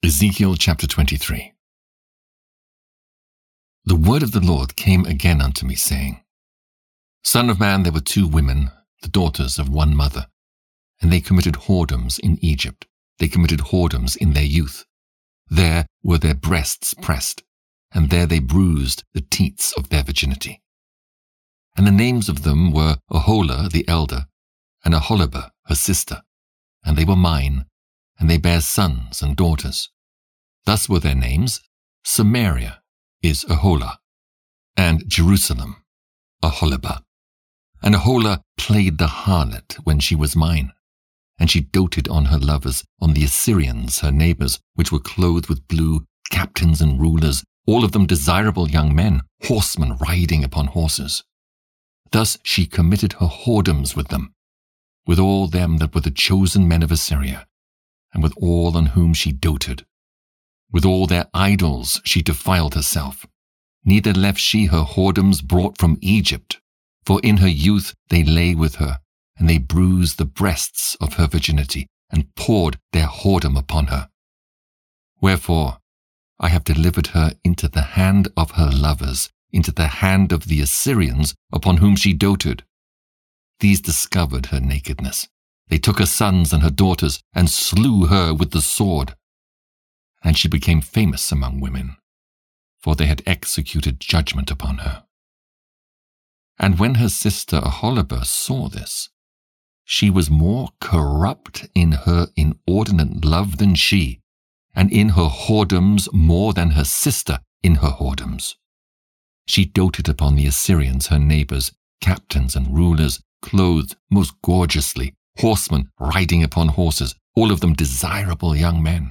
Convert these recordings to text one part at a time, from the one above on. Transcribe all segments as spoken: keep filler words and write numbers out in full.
Ezekiel chapter twenty-three. The word of the Lord came again unto me, saying, Son of man, there were two women, the daughters of one mother, and they committed whoredoms in Egypt. They committed whoredoms in their youth. There were their breasts pressed, and there they bruised the teats of their virginity. And the names of them were Oholah the elder, and Aholibah her sister, and they were mine, and they bare sons and daughters. Thus were their names: Samaria is Oholah, and Jerusalem Aholibah. And Oholah played the harlot when she was mine, and she doted on her lovers, on the Assyrians her neighbors, which were clothed with blue, captains and rulers, all of them desirable young men, horsemen riding upon horses. Thus she committed her whoredoms with them, with all them that were the chosen men of Assyria, and with all on whom she doted. With all their idols she defiled herself. Neither left she her whoredoms brought from Egypt, for in her youth they lay with her, and they bruised the breasts of her virginity, and poured their whoredom upon her. Wherefore I have delivered her into the hand of her lovers, into the hand of the Assyrians, upon whom she doted. These discovered her nakedness. They took her sons and her daughters, and slew her with the sword. And she became famous among women, for they had executed judgment upon her. And when her sister Aholibah saw this, she was more corrupt in her inordinate love than she, and in her whoredoms more than her sister in her whoredoms. She doted upon the Assyrians her neighbors, captains and rulers, clothed most gorgeously, horsemen riding upon horses, all of them desirable young men.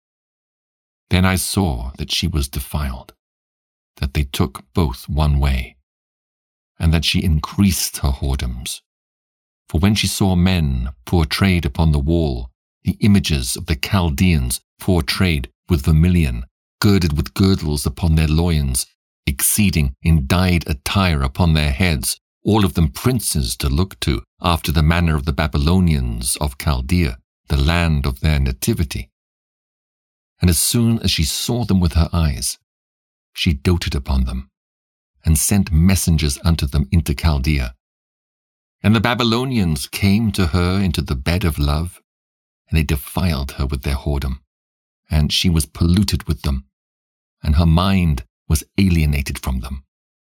Then I saw that she was defiled, that they took both one way, and that she increased her whoredoms. For when she saw men portrayed upon the wall, the images of the Chaldeans portrayed with vermilion, girded with girdles upon their loins, exceeding in dyed attire upon their heads, all of them princes to look to, after the manner of the Babylonians of Chaldea, the land of their nativity. And as soon as she saw them with her eyes, she doted upon them, and sent messengers unto them into Chaldea. And the Babylonians came to her into the bed of love, and they defiled her with their whoredom, and she was polluted with them, and her mind was alienated from them.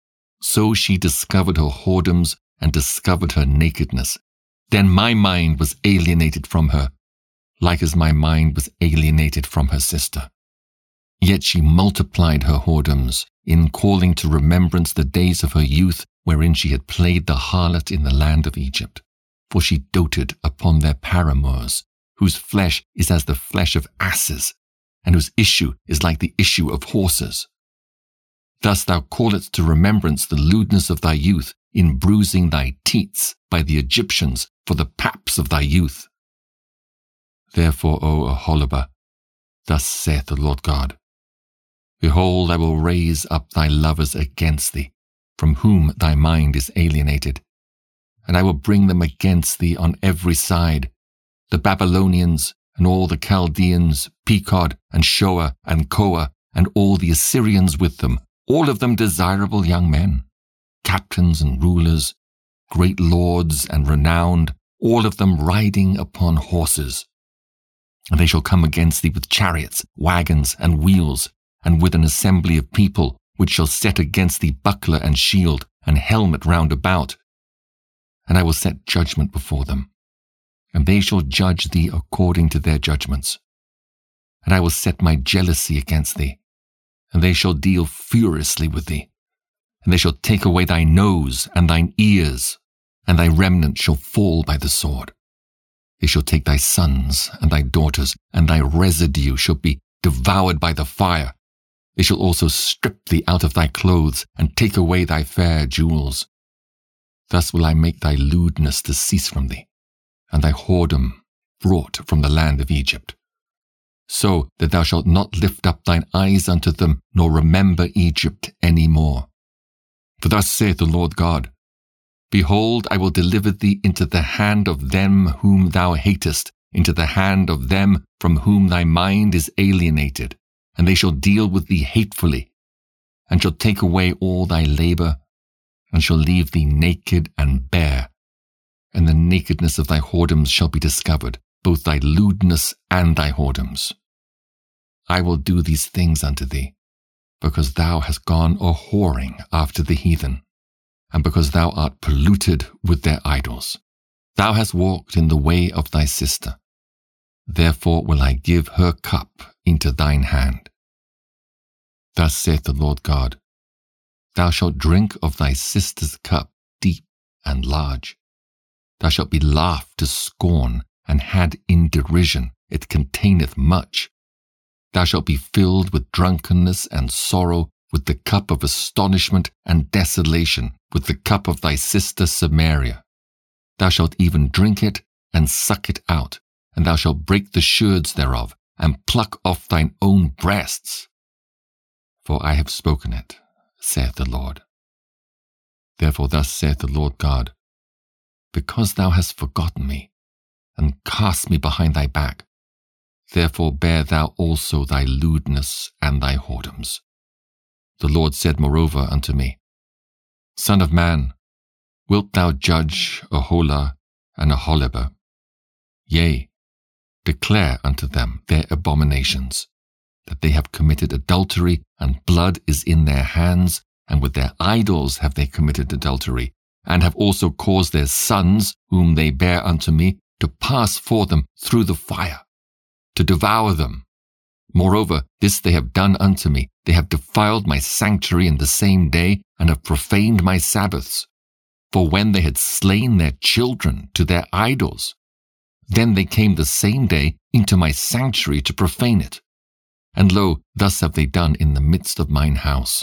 So she discovered her whoredoms and discovered her nakedness. Then my mind was alienated from her, like as my mind was alienated from her sister. Yet she multiplied her whoredoms, in calling to remembrance the days of her youth, wherein she had played the harlot in the land of Egypt. For she doted upon their paramours, whose flesh is as the flesh of asses, and whose issue is like the issue of horses. Thus thou calledst to remembrance the lewdness of thy youth, in bruising thy teats by the Egyptians for the paps of thy youth. Therefore, O Aholibah, thus saith the Lord God, Behold, I will raise up thy lovers against thee, from whom thy mind is alienated, and I will bring them against thee on every side, the Babylonians, and all the Chaldeans, Pekod, and Shoah, and Koah, and all the Assyrians with them, all of them desirable young men, captains and rulers, great lords and renowned, all of them riding upon horses. And they shall come against thee with chariots, wagons, and wheels, and with an assembly of people, which shall set against thee buckler and shield, and helmet round about. And I will set judgment before them, and they shall judge thee according to their judgments. And I will set my jealousy against thee, and they shall deal furiously with thee. And they shall take away thy nose and thine ears, and thy remnant shall fall by the sword. They shall take thy sons and thy daughters, and thy residue shall be devoured by the fire. They shall also strip thee out of thy clothes, and take away thy fair jewels. Thus will I make thy lewdness to cease from thee, and thy whoredom brought from the land of Egypt, so that thou shalt not lift up thine eyes unto them, nor remember Egypt any more. For thus saith the Lord God, Behold, I will deliver thee into the hand of them whom thou hatest, into the hand of them from whom thy mind is alienated, and they shall deal with thee hatefully, and shall take away all thy labor, and shall leave thee naked and bare, and the nakedness of thy whoredoms shall be discovered, both thy lewdness and thy whoredoms. I will do these things unto thee, because thou hast gone a-whoring after the heathen, and because thou art polluted with their idols. Thou hast walked in the way of thy sister. Therefore will I give her cup into thine hand. Thus saith the Lord God, Thou shalt drink of thy sister's cup deep and large. Thou shalt be laughed to scorn, and had in derision. It containeth much. Thou shalt be filled with drunkenness and sorrow, with the cup of astonishment and desolation, with the cup of thy sister Samaria. Thou shalt even drink it and suck it out, and thou shalt break the sherds thereof, and pluck off thine own breasts. For I have spoken it, saith the Lord. Therefore thus saith the Lord God, Because thou hast forgotten me, and cast me behind thy back, therefore bear thou also thy lewdness and thy whoredoms. The Lord said moreover unto me, Son of man, wilt thou judge Aholah and Aholibah? Yea, declare unto them their abominations, that they have committed adultery, and blood is in their hands, and with their idols have they committed adultery, and have also caused their sons, whom they bear unto me, to pass for them through the fire, to devour them. Moreover, this they have done unto me. They have defiled my sanctuary in the same day, and have profaned my Sabbaths. For when they had slain their children to their idols, then they came the same day into my sanctuary to profane it. And lo, thus have they done in the midst of mine house.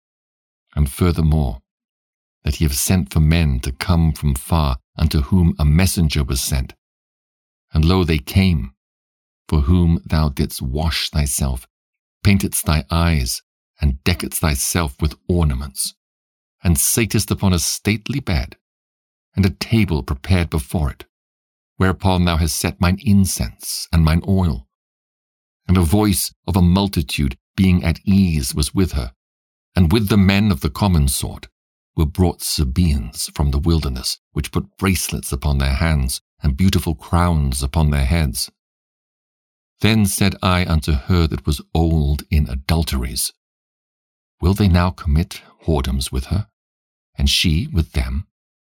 And furthermore, that ye have sent for men to come from far, unto whom a messenger was sent. And lo, they came, for whom thou didst wash thyself, paintedst thy eyes, and deckedst thyself with ornaments, and satest upon a stately bed, and a table prepared before it, whereupon thou hast set mine incense and mine oil. And a voice of a multitude being at ease was with her, and with the men of the common sort were brought Sabaeans from the wilderness, which put bracelets upon their hands, and beautiful crowns upon their heads. Then said I unto her that was old in adulteries, Will they now commit whoredoms with her, and she with them?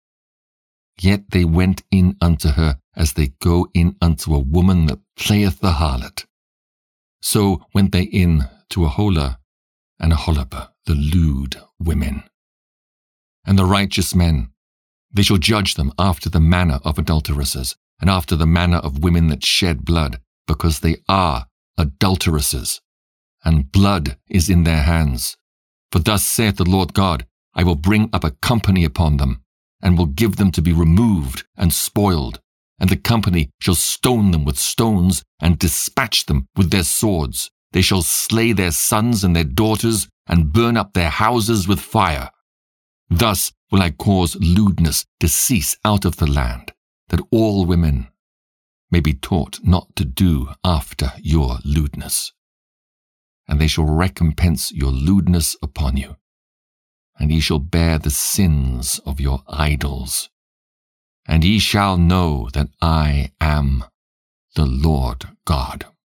Yet they went in unto her as they go in unto a woman that playeth the harlot. So went they in to Aholah and Aholibah, the lewd women. And the righteous men, they shall judge them after the manner of adulteresses, and after the manner of women that shed blood, because they are adulteresses, and blood is in their hands. For thus saith the Lord God, I will bring up a company upon them, and will give them to be removed and spoiled, and the company shall stone them with stones, and dispatch them with their swords. They shall slay their sons and their daughters, and burn up their houses with fire. Thus will I cause lewdness to cease out of the land, that all women may be taught not to do after your lewdness. And they shall recompense your lewdness upon you, and ye shall bear the sins of your idols. And ye shall know that I am the Lord God.